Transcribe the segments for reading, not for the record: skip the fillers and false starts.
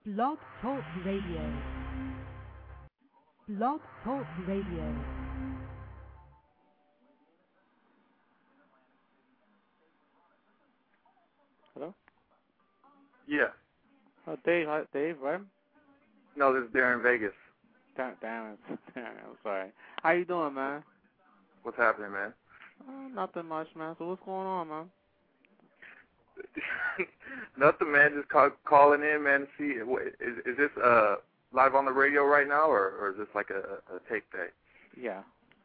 Blog Talk Radio. Blog Talk Radio. Hello? Yeah. Dave, right? No, this is Darren Vegas. Damn it. I'm sorry. How you doing, man? What's happening, man? Nothing much, man. So what's going on, man? Nothing, man. Just calling in, man, to see. Is this live on the radio right now, or is this like a tape day? Yeah.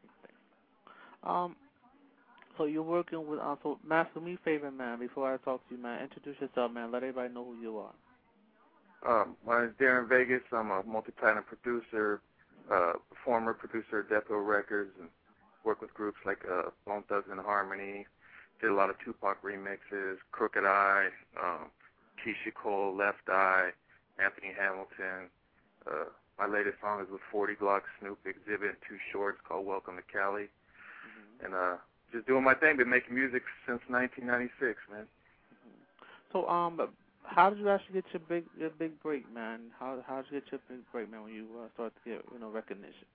So you're working with, so Master, do me a favor, man, before I talk to you, man, introduce yourself, man. Let everybody know who you are. My name is Darren Vegas. I'm a multi-platinum producer, former producer at Death Row Records, and work with groups like Bone Thugs and Harmony. Did a lot of Tupac remixes, Crooked Eye, Keisha Cole, Left Eye, Anthony Hamilton. My latest song is with 40 Glock, Snoop, Exhibit, and Too Short. It's called Welcome to Cali. Mm-hmm. And just doing my thing. Been making music since 1996, man. Mm-hmm. So, how did you actually get your big break, man? How did you get your big break, man, when you started to get recognition?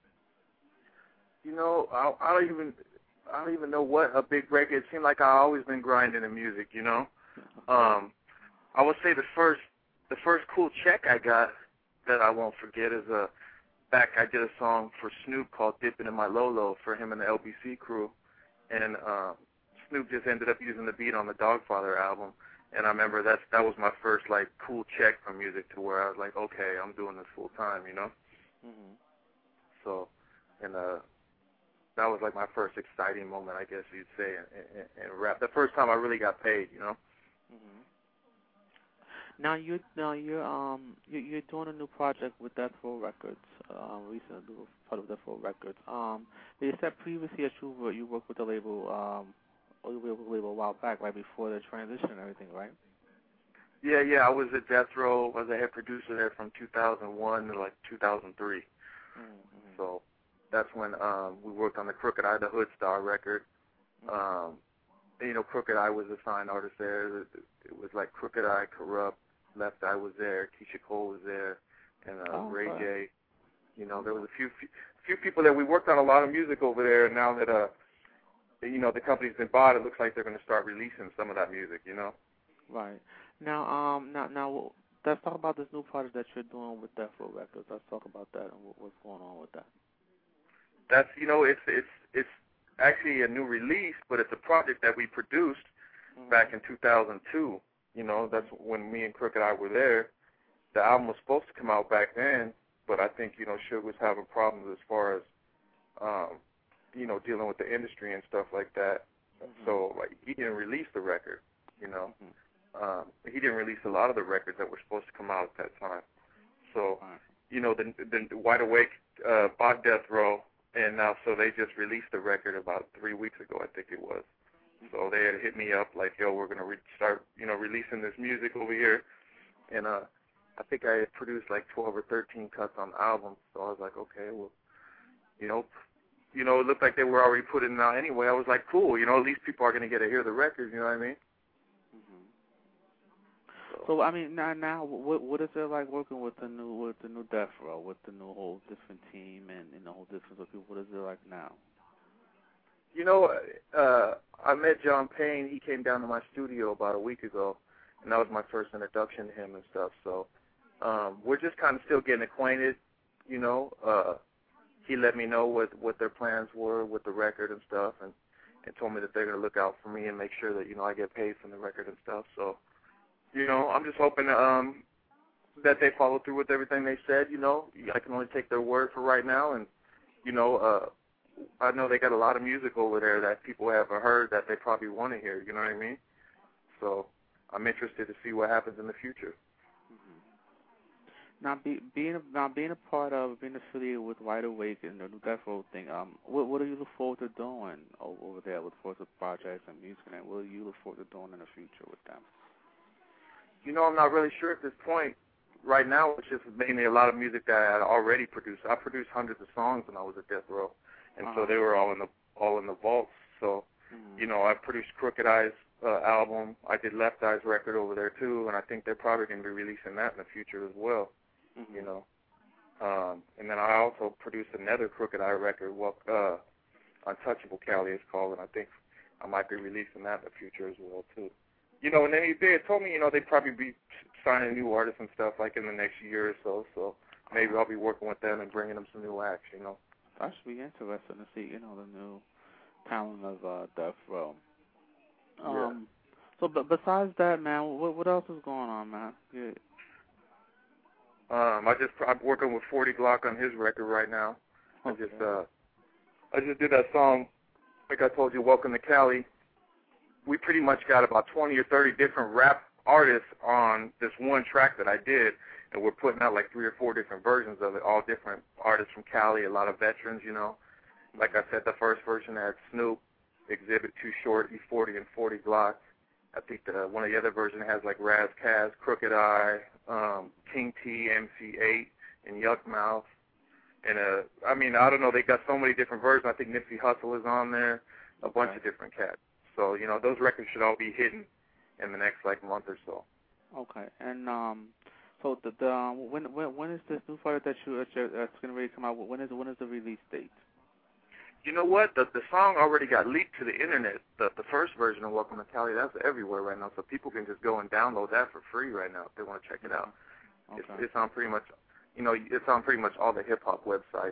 I don't even know what a big break is. It seemed like I've always been grinding in music, I would say the first cool check I got that I won't forget is back I did a song for Snoop called Dippin' in My Lolo for him and the LBC crew, and Snoop just ended up using the beat on the Dogfather album, and I remember that was my first like cool check from music to where I was like, okay, I'm doing this full time, Mm-hmm. So, and that was like my first exciting moment, I guess you'd say, in rap. The first time I really got paid, Mm-hmm. Now you're doing a new project with Death Row Records. Recently, part of Death Row Records. You said previously that you worked with the label, a while back, right before the transition and everything, right? Yeah. I was at Death Row. I was a head producer there from 2001 to like 2003. Mm-hmm. So that's when we worked on the Crooked Eye, the Hood Star record. Crooked Eye was a signed artist there. It was like Crooked Eye, Corrupt, Left Eye was there, Keisha Cole was there, and Ray J. There was a few people there. We worked on a lot of music over there, and now that the company's been bought, it looks like they're going to start releasing some of that music. Right. Now, let's talk about this new project that you're doing with Death Row Records. Let's talk about that and what's going on with that. That's it's actually a new release, but it's a project that we produced back in 2002. That's when me and Crooked Eye were there. The album was supposed to come out back then, but I think Suge was having problems as far as dealing with the industry and stuff like that. Mm-hmm. So like he didn't release the record. He didn't release a lot of the records that were supposed to come out at that time. So the Wide Awake bought Death Row. And now, so they just released the record about 3 weeks ago, I think it was. So they had hit me up like, yo, we're going to start, releasing this music over here. And I think I had produced like 12 or 13 cuts on the album. So I was like, okay, well, it looked like they were already putting it out anyway. I was like, cool, at least people are going to get to hear the record, you know what I mean? Mm-hmm. So I mean, now, what is it like working with the new Death Row, with the new whole different team and the whole difference of people? What is it like now? I met John Payne. He came down to my studio about a week ago, and that was my first introduction to him and stuff. So we're just kind of still getting acquainted. He let me know what their plans were with the record and stuff, and told me that they're going to look out for me and make sure that I get paid from the record and stuff. So. I'm just hoping that they follow through with everything they said. I can only take their word for right now, and I know they got a lot of music over there that people haven't heard that they probably want to hear. You know what I mean? So I'm interested to see what happens in the future. Mm-hmm. Now, being affiliated with Wide Awake and the new Death Row thing, what do you look forward to doing over there with forward to projects and music, and what do you look forward to doing in the future with them? I'm not really sure at this point. Right now, it's just mainly a lot of music that I had already produced. I produced hundreds of songs when I was at Death Row, and so they were all in the vaults. So, I produced Crooked Eye's album. I did Left Eye's record over there too, and I think they're probably going to be releasing that in the future as well. Mm-hmm. You know, and then I also produced another Crooked Eye record, Untouchable Cali is called, and I think I might be releasing that in the future as well too. You know, and then they had told me, you know, they'd probably be signing new artists and stuff like in the next year or so. So maybe I'll be working with them and bringing them some new acts. You know, that should be interesting to see. You know, the new talent of Death Row. Yeah. So, but besides that, man, what else is going on, man? Yeah. I'm working with 40 Glock on his record right now. Okay. I just did that song, like I told you, Welcome to Cali. We pretty much got about 20 or 30 different rap artists on this one track that I did, and we're putting out like 3 or 4 different versions of it, all different artists from Cali, a lot of veterans, you know. Like I said, the first version had Snoop, Exhibit, Too Short, E40, and 40 Glock. I think one of the other versions has like Raz Kaz, Crooked Eye, King T, MC8, and Yuck Mouth. And I mean, I don't know, they got so many different versions. I think Nipsey Hussle is on there, a bunch of different cats. So, you know, those records should all be hitting in the next like month or so. Okay. And so when is this new project that's going to really come out? When is the release date? You know what? The song already got leaked to the internet. The first version of Welcome to Cali, that's everywhere right now, so people can just go and download that for free right now if they want to check it out. Okay. It's on pretty much, you know, it's on pretty much all the hip hop websites.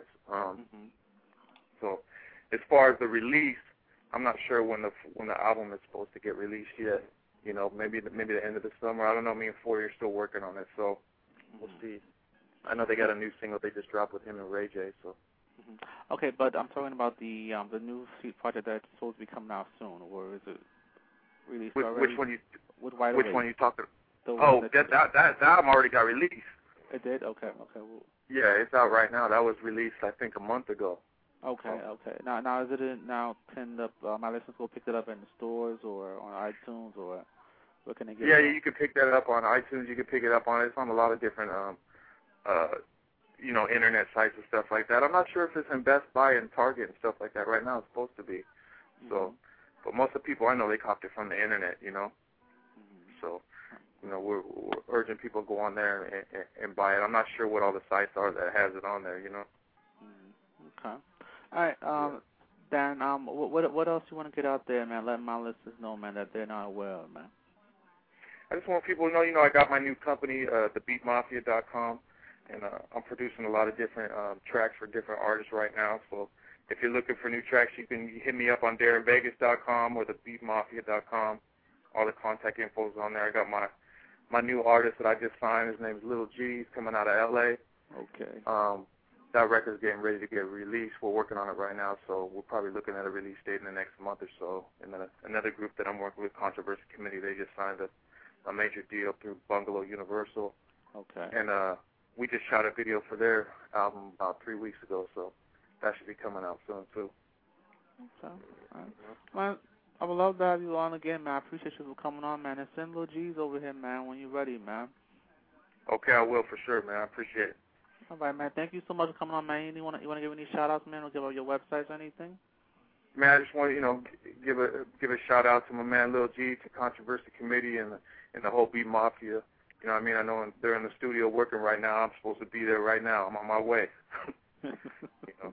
So, as far as the release, I'm not sure when the album is supposed to get released yet. You know, maybe the end of the summer. I don't know. Me and 40 are still working on it, so we'll see. I know they got a new single they just dropped with him and Ray J. So. Okay, but I'm talking about the new project that's supposed to be coming out soon, or is it released already? Which one you? With Wide Which Awake. one you talking? That album already got released. It did. Okay. Well, yeah, it's out right now. That was released, I think, a month ago. Okay. Now is it now pinned up? My listeners will pick it up in the stores or on iTunes, or where can they get it? Yeah, you can pick that up on iTunes. You can pick it up on. It's on a lot of different you know, internet sites and stuff like that. I'm not sure if it's in Best Buy and Target and stuff like that right now. It's supposed to be. So, but most of the people I know, they copped it from the internet, you know. So, you know, we're urging people to go on there and buy it. I'm not sure what all the sites are that has it on there, you know. Okay. All right. Dan, what else you want to get out there, man? Let my listeners know, man, that they're not aware of, man. I just want people to know, you know, I got my new company, thebeatmafia.com. And I'm producing a lot of different tracks for different artists right now. So if you're looking for new tracks, you can hit me up on DarrenVegas.com or thebeatmafia.com. All the contact info is on there. I got my new artist that I just signed. His name is Little G. He's coming out of L.A. Okay. That record's getting ready to get released. We're working on it right now, so we're probably looking at a release date in the next month or so. And then another group that I'm working with, Controversy Committee, they just signed a major deal through Bungalow Universal. Okay. And we just shot a video for their album about 3 weeks ago, so that should be coming out soon, too. Okay. All right. Man, I would love to have you on again, man. I appreciate you for coming on, man. And send Lil G's over here, man, when you're ready, man. Okay, I will for sure, man. I appreciate it. All right, man. Thank you so much for coming on, man. You want to give any shout-outs, man, or give out your websites or anything? Man, I just want to, you know, give a shout-out to my man Lil G, to Controversy Committee, and the whole Beat Mafia. You know what I mean? I know they're in the studio working right now. I'm supposed to be there right now. I'm on my way. You know.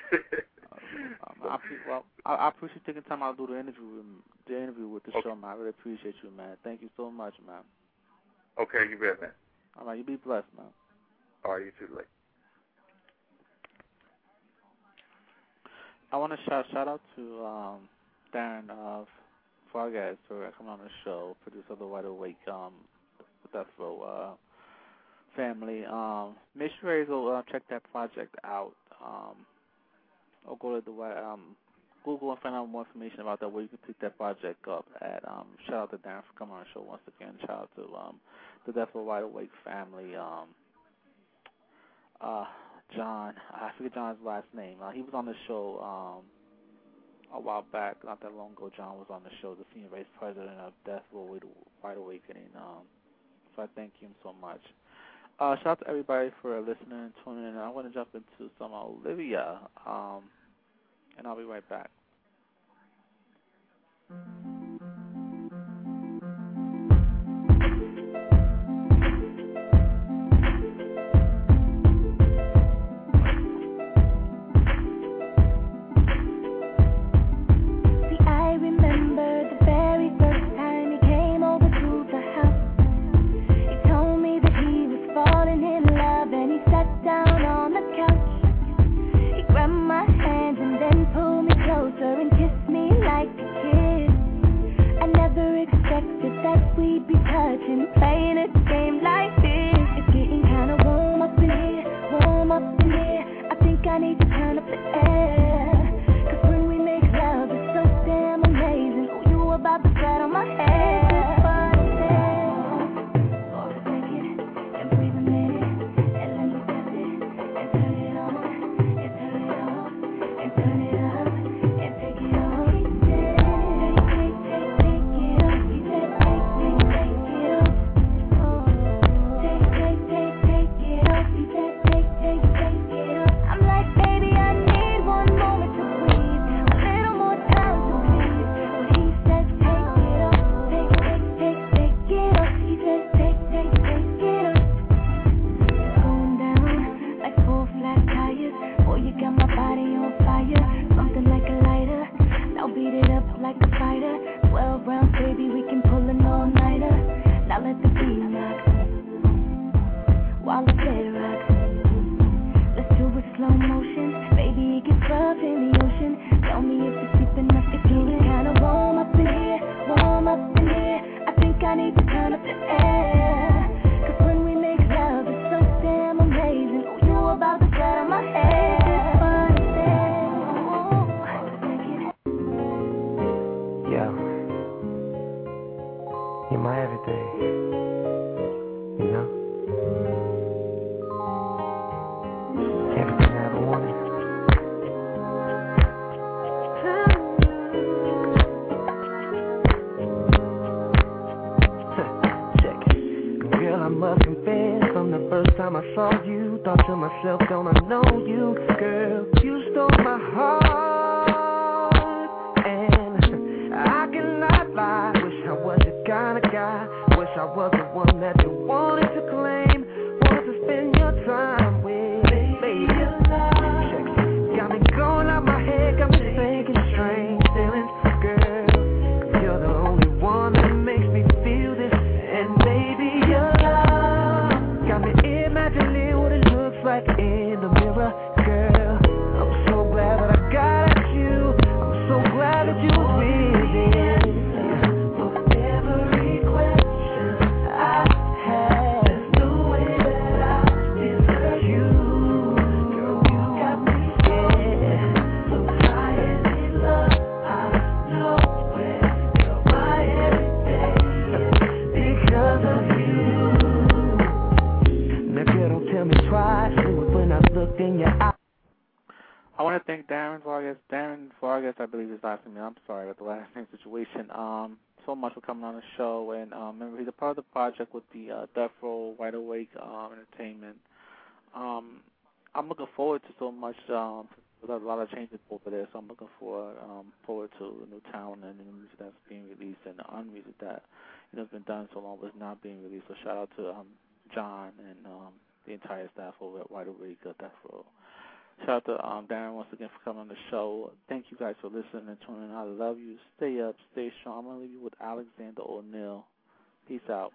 I appreciate you taking time out to do the interview with the show, man. I really appreciate you, man. Thank you so much, man. Okay, you bet, man. All right, you be blessed, man. All right, you too, Lake. I want to shout out to Darren Vargas for coming on the show, producer of the Wide Awake Death Row family. Make sure you go check that project out. Or go to the Google and find out more information about that, where you can pick that project up at. Shout out to Darren for coming on the show once again. Shout out to the Death Row Wide Awake family. John, I forget John's last name. He was on the show a while back, not that long ago. John was on the show, the senior vice president of Death Row Wide Awakening. So I thank him so much. Shout out to everybody for listening and tuning in. I want to jump into some Olivia, and I'll be right back. confess, from the first time I saw you, thought to myself, don't I know you? Girl, you stole my heart, and I cannot lie. Wish I was the kind of guy, wish I was the one that you wanted to claim, wanted to spend your time with. Baby, got me going out my head, got me thinking strange feelings. Girl, you're the only one that makes me feel this. And baby, your love got me imagining what it looks like in the mirror. Girl, I'm so glad that I got at you. I'm so glad that you was with it. For every question I had, there's no way that I deserve you. Girl, you got me scared. So tired in love, I know where you're my everything because of you. Now girl, don't tell me twice when I looked in your eyes. I want to thank Darren Vargas. Darren Vargas, I believe his last name. I'm sorry about the last name situation. So much for coming on the show, and remember he's a part of the project with the Death Row Wide Awake Entertainment. I'm looking forward to so much. There's a lot of changes over there, so I'm looking forward to the new talent and the new music that's being released and the unmusic that has been done so long was not being released. So shout out to John and the entire staff over at Wide Awake Death Row. Shout out to Darren once again for coming on the show. Thank you guys for listening and tuning in. I love you. Stay up, stay strong. I'm going to leave you with Alexander O'Neal. Peace out.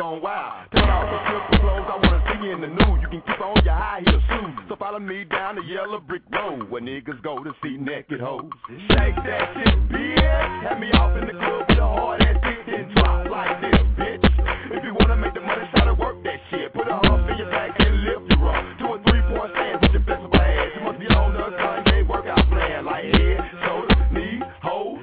gone wild. Turn off the simple clothes, I wanna see you in the nude. You can keep on your high heel shoes. So follow me down the yellow brick road where niggas go to see naked hoes. Shake that shit, bitch. Have me off in the club with a hard ass dick, then drop like this, bitch. If you wanna make the money, try to work that shit. Put a hump in your back and lift you up. Do a 3-point stand with your flexible ass. You must be on the Kanye workout plan like head, shoulder, knee, hoes.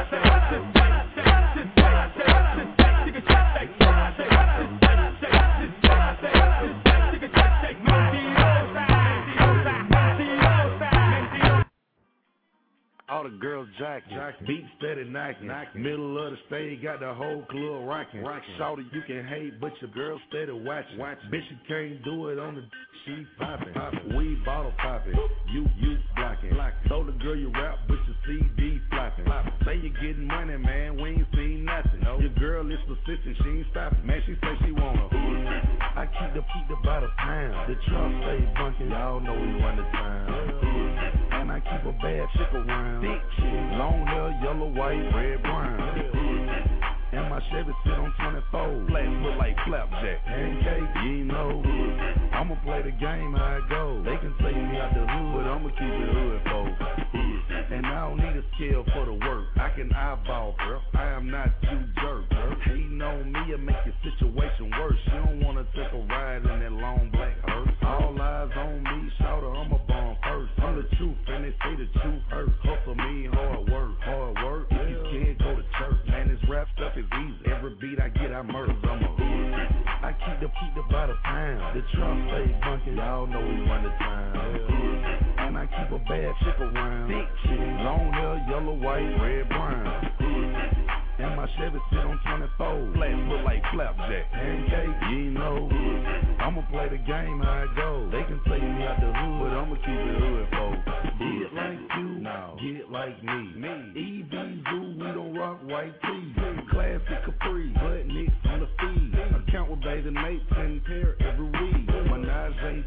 All the girls jacking, beat steady knocking. Middle of the stage, got the whole club rocking. Shawty, you can hate, but your girl steady watching. Bitch, you can't do it on the she popping. We bottle popping, you blocking. Told the girl you rap, but your CD flopping. Say you getting money, man, we ain't seen nothing. Your girl is persistent, she ain't stopping. Man, she say she wanna. I keep the by the pound. The trunk stay bunking, y'all know we run the town. And I keep a bad chick around. Thick chick, long hair, yellow, white, red, brown. And my Chevy sit on 24. Flats look like flapjack. Pancake, you know. I'ma play the game how it goes. They can take me out the hood, but I'ma keep it hood, folks. And I don't need a scale for the work. I can eyeball, girl. I am not too jerk, girl. Hating on me, it make your situation worse. You don't wanna take a ride in that long black hearse. All eyes on me, shout her, I'm a bomb first. I'm the truth, and they say the truth hurts. Hustle me, hard work. If you can't go to church, man, this rap stuff is easy. Every beat I get, I murder. I keep the by the pound. The trunk stay bunking, y'all know we run the town. And I keep a bad chick around. Big chick, long hair, yellow, white, red, brown. And my Chevy sit on 24. Flats look like flapjack. Pancake, you know. I'ma play the game how it goes. They can take me out the hood, but I'ma keep it hood, folks. Get like you, no. Get like me. EB Zoo, we don't rock white tees. Classic Capri, butt nicks on the feed. Account with bathing mates and pair every week. Menage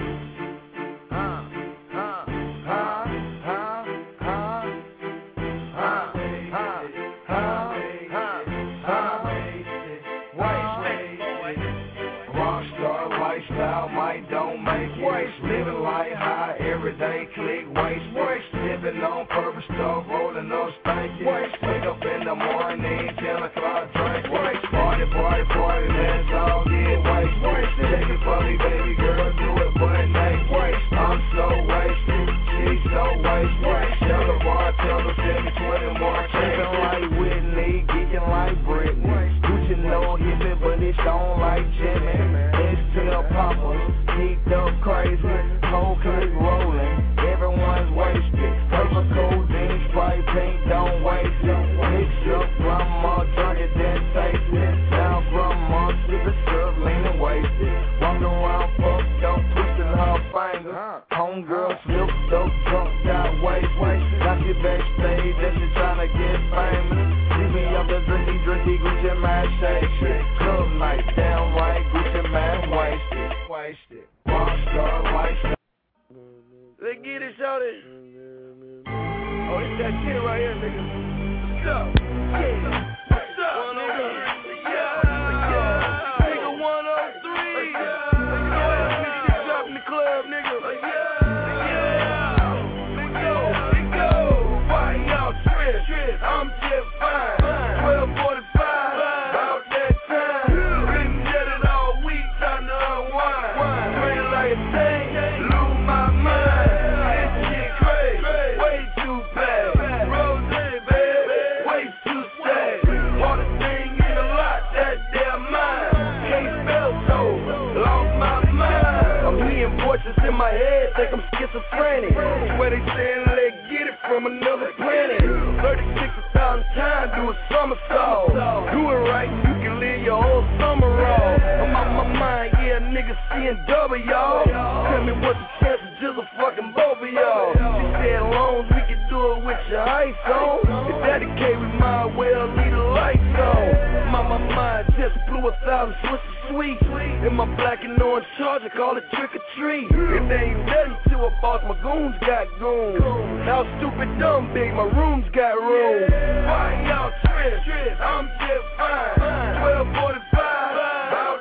living like high, everyday click, waste, living on purpose, stuff, rolling up stanky, wake up in the morning, 10 o'clock, drink, party, let's all get waste, take it for me, baby girl, do it butt naked, I'm so wasted, she's so wasted, tell the bartender, send me 20 more, tripping like Whitney, geeking like Britney, Gucci no hippie, but it's on like Jimmy, it's still poppers, geeked up crazy, whole click rolling, everyone's wasted. Purple codeine, Sprite pink, don't waste it. Mix up grandma, drunk it, then taste it. Now grandma, sipping syrup, leaning wasted. Walking around fucked up, twisting her finger. Homegirl slipped up, drunk, got wasted. Now she backstage, and she tryna get famous. See me up the drinky, Gucci man, shake. Club night, damn right, Gucci man, wasted. Rockstar lifestyle. Let's get it, shawty. Oh, this that shit right here, nigga. What's up? What's up, nigga? Yeah. Nigga 103. Nigga, up in the club, nigga. Let's go. Why y'all trip? I'm just fine. 12:45. About that time. Been jetted all week, trying to unwind. Feeling like a thing. Lose my mind. This shit crazy. Way too bad. Rose, baby. Way too sad. All the thing in a lot, that damn mind. Can't spell so. Lost my mind. I'm hearing voices in my head, think I'm schizophrenic. Where they saying let's get it from another planet. 36,000 times, do a somersault. Do it right and you can live your whole summer off. I'm on my mind, yeah, niggas seeing double, y'all. Tell me what's the chances, just a fucking both of y'all. She said long as we can do it with your ice on. If that the case, we might well leave the lights on. My mind just blew 1,000 Swisher Sweet. In my black and orange charger, call it trick or treat. If they ain't nothing to a boss, my goons got goons. How stupid, dumb, big, my rooms got room. Why y'all trip? I'm just fine. 12:45.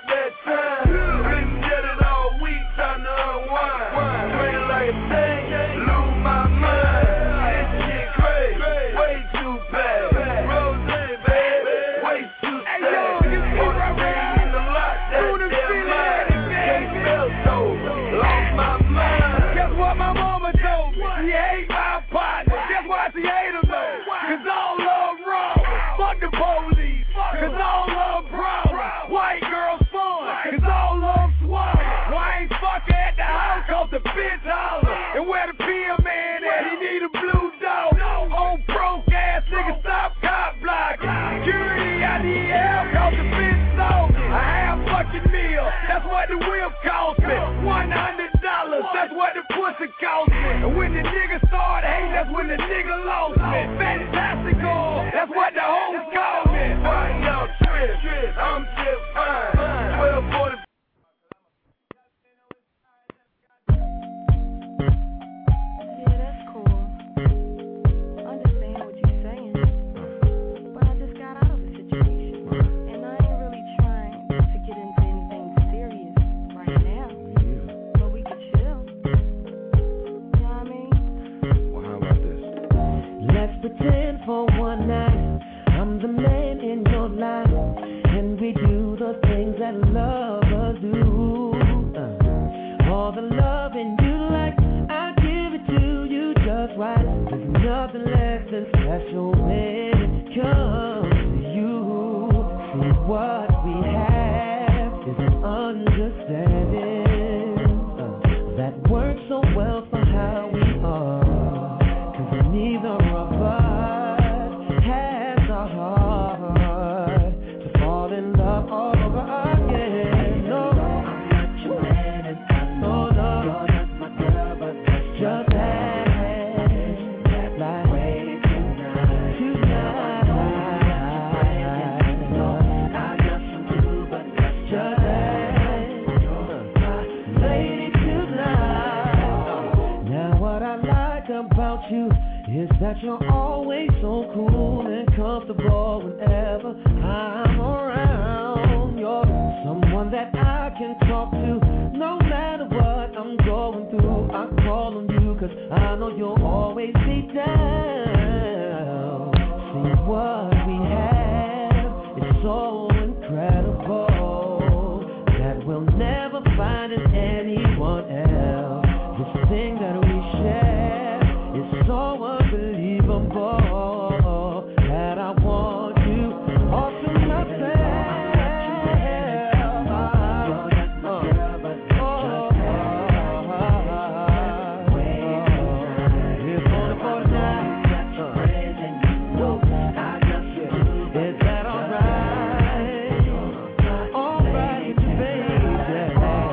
nigga lost me. Fantastical, that's what the hoes call me. Why y'all trip? I'm just fine. 1240. Pretend for one night I'm the man in your life, and we do the things that lovers do. All the loving you like, I give it to you just right. There's nothing less than special when it comes to you. See, what we have is an understanding that works so well for how we are. 'Cause neither of us has a heart to fall in love all over again. No, I'm not your man and I know you're not my girl, but that's just that way tonight. No, I got some too, but that's just that lady tonight. Now what I like about you is that you're always so cool and comfortable whenever I'm around. You're someone that I can talk to no matter what I'm going through. I call on you 'cause I know you'll always be down. See, what we have is so incredible that we'll never find in anyone else. This thing that we share is so unbelievable that I want you all to myself. Is that alright? Alright, baby.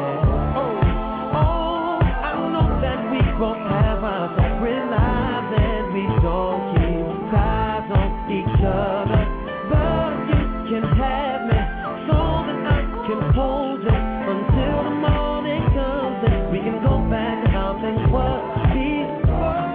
Oh, I know that we both have our separate lives and we don't keep ties on each other, but you can have me so that I can hold you until the morning comes and we can go back to how things were before.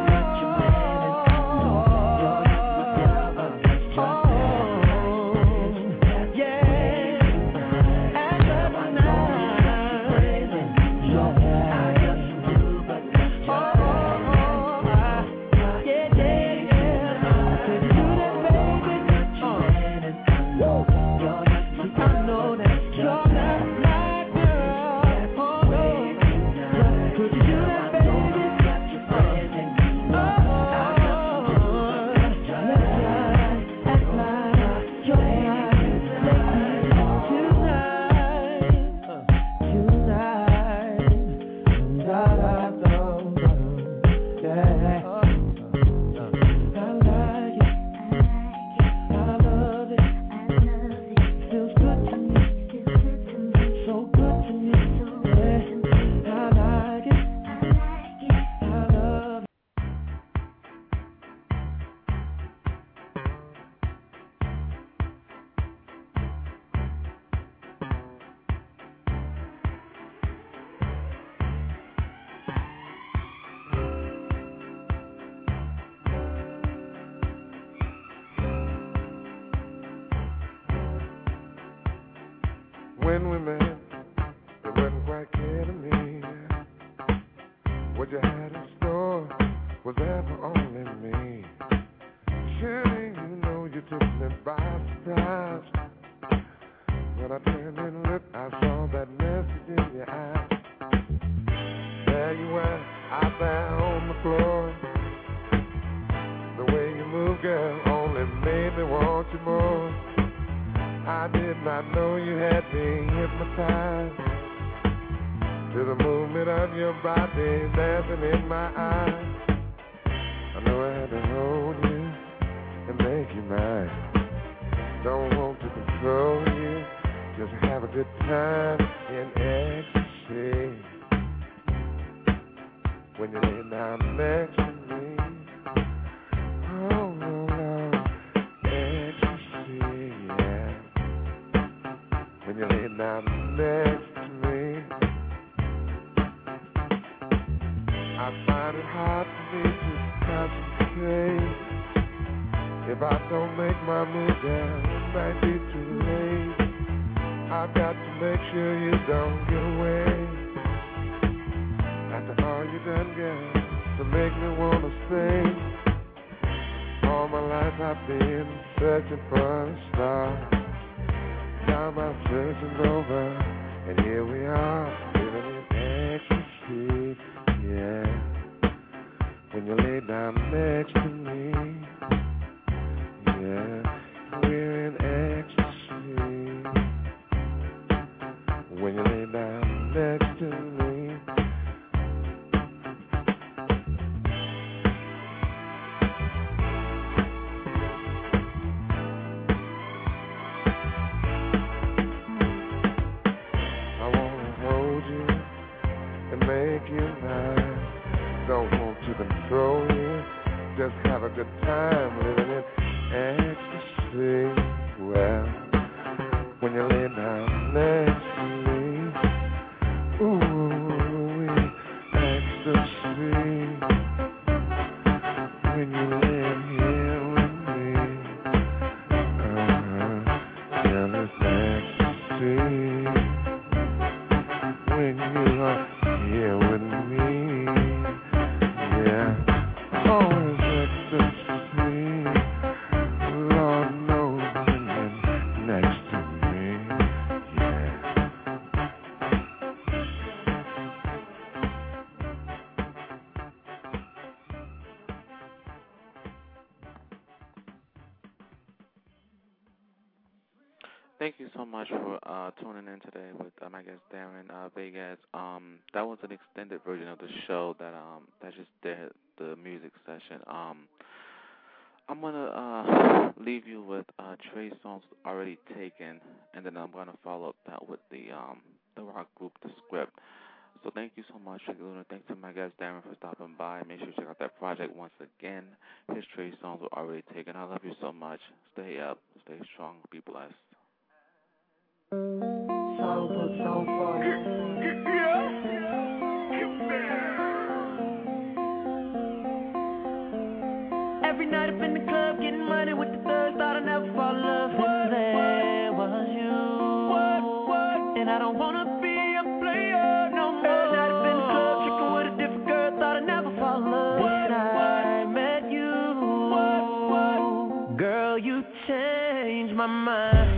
When we met, it wasn't quite clear to me what you had in store was ever only me. Surely you know you took me by surprise. When I turned and looked, I saw that message in your eyes. There you were, out there on the floor. The way you move, girl, only made me want you more. I did not know you had me hypnotized to the movement of your body dancing in my eyes. I know I had to hold you and make you mine. Don't want to control you, just have a good time in ecstasy. When you lay down next to me, If I don't make my move down, it might be too late. I've got to make sure you don't get away. After all you done, girl, to make me wanna sing. All my life I've been searching for a star. Now my searching's over, and here we are, living in ecstasy, yeah. When you lay down next to me, yeah, we're in ecstasy. When you lay down next to me. I wanna hold you and make you mine. Don't want to control you, just have a good time living in ecstasy. Well, when you lay down next to me, ooh, ecstasy. When you lay here with me, yeah, it's ecstasy. When you are here with me, yeah, oh, it's ecstasy. Lord knows when you're next to me, yeah. Thank you so much for tuning in today with my guest Darren Vegas. That was an extended version of the show that just did the music session. I'm gonna leave you with Trey Songz Already Taken, and then I'm gonna follow up that with the rock group The Script. So thank you so much, Luna. Thanks to my guest Darren for stopping by. Make sure you check out that project once again. His Trey Songz Already Taken. I love you so much. Stay up, stay strong, be blessed. Every night up in the club, getting money with the thugs. Thought I'd never fall in love, and there was you. And I don't wanna be a player no more. Every night up in the club, tricking with a different girl. Thought I'd never fall in love when I met you. Girl, you changed my mind.